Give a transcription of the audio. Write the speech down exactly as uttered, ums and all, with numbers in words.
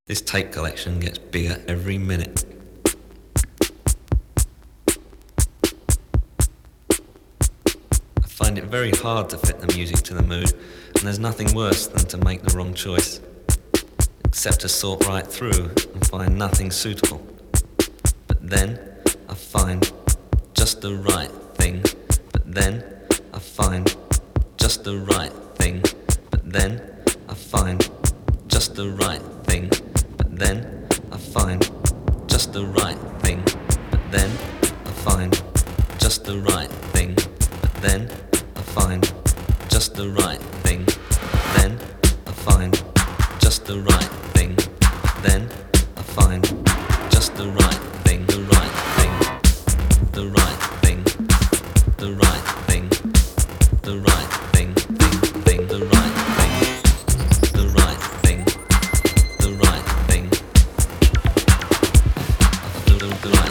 This tape collection gets bigger every minute. I find it very hard to fit the music to the mood, and there's nothing worse than to make the wrong choice, except to sort right through and find nothing suitable. But then I find just the right thing. But then I find just the right thing. But then I find just the right thing. But then I find just the right thing. But then I find just the right thing. But then I find just the right thing. But then I find just the right thing. But then I find just the right thing. The right thing. The right thing. The right thing. The right thing. Thing. Thing. The right thing. The right thing. The right thing. The, the, the right